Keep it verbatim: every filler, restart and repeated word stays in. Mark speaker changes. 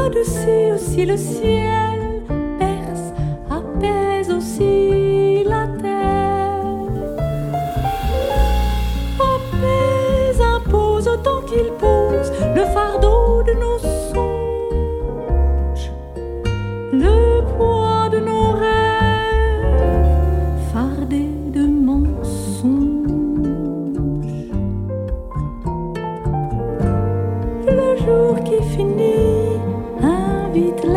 Speaker 1: adoucit aussi le ciel, berce, apaise aussi la terre. Apaise, impose autant qu'il pose le fardeau de nos songes, le poids de nos rêves, fardés de mensonges. Le jour qui finit invite la